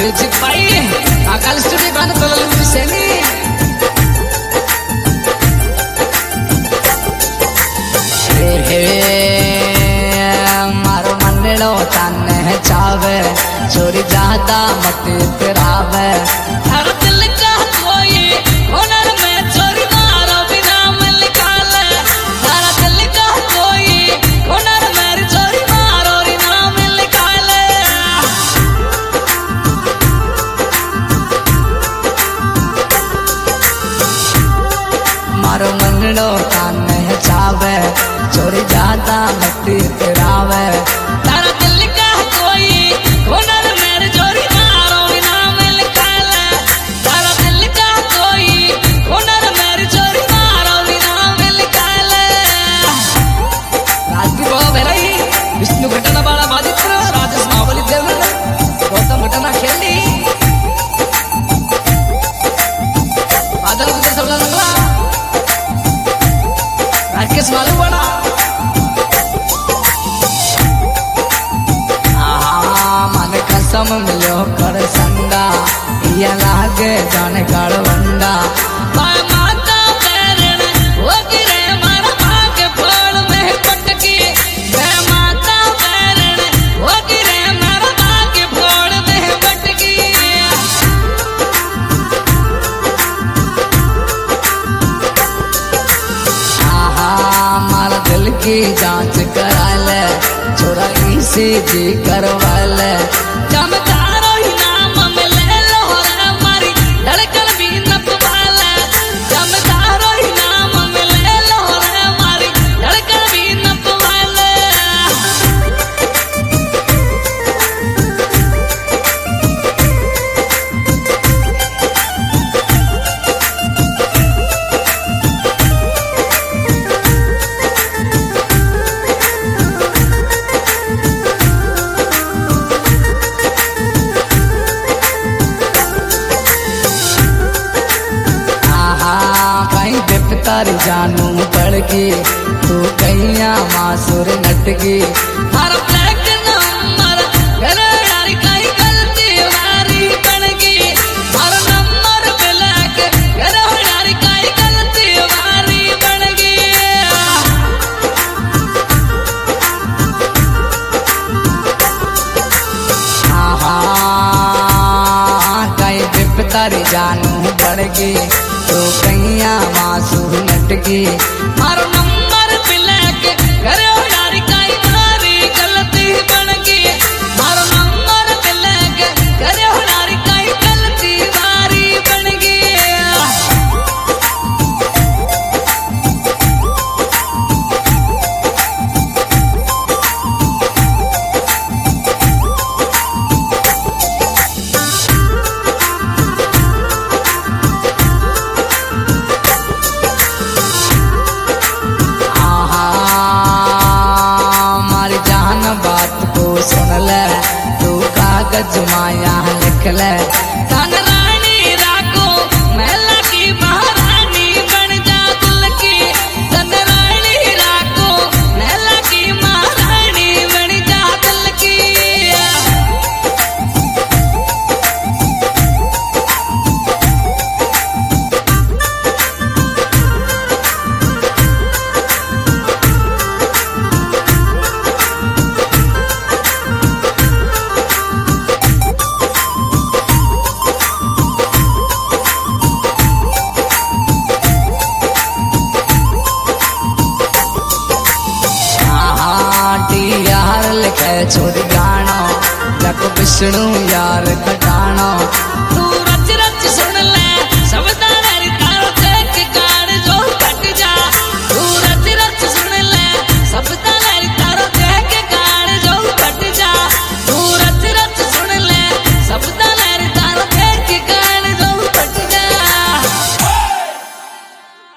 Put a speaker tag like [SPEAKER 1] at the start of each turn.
[SPEAKER 1] music भाई अकाल studio गान तो सेनी हे मारो मंडलो ताने चावे चोरी जाता मत तेरावे हर दिल का कोई हुनर में चोरी मारो बिना मिल काले हर दिल का कोई हुनर में चोरी मारो बिना मिल काले मारो मंडलो ताने चावे चोरी जाता मत तेरावे तारा दिल का कोई हुनर मेरे चोरी मारो बिना मिल काले तारा दिल का कोई हुनर मेरे चोरी मारो बिना मिल काले राजू बाबा बेराई विष्णु घटना बाला बादित्र राजेश मावली देवगन गौतम घटना खेली बादल कुछ सबला लगला राकेश मालूम बड़ा कसम मिलो कर संगा ये लागे जाने काड़वंडा माता पैरण वो गिरे मारा भाग फोड़ में पटकी माता पैरण वो गिरे मारा भाग फोड़ में पटकी मारा दिल की जांच करा ले छोरा ECG करवा ले चमकारो ही नाम में ले लो हमारी धड़कन भी नपवाले चमकारो ही नाम में ले लो हमारी धड़कन भी नपवाले तारी जानू पड़गी तू कैया मासूर नटगी हर ब्लैक नंबर यारी कई गलती हमारी बनगी हर नंबर ब्लैक यारी कई गलती हमारी बनगी कई बिप तारी जानू पड़गी तो कैया मासूर नटगी मारो नंबर ब्लैक करो यारी काई मारी गलती बनगी मारो नंबर ब्लैक करो यारी काई गलती मारी बनगी सुन ले तू कागज माया लिख ले धन रानी राखो महला की महारानी बन जा दिल की धन रानी राखो महला की महारानी बन जा दिल की छोरी गाना जको विष्णु यार खटाना तू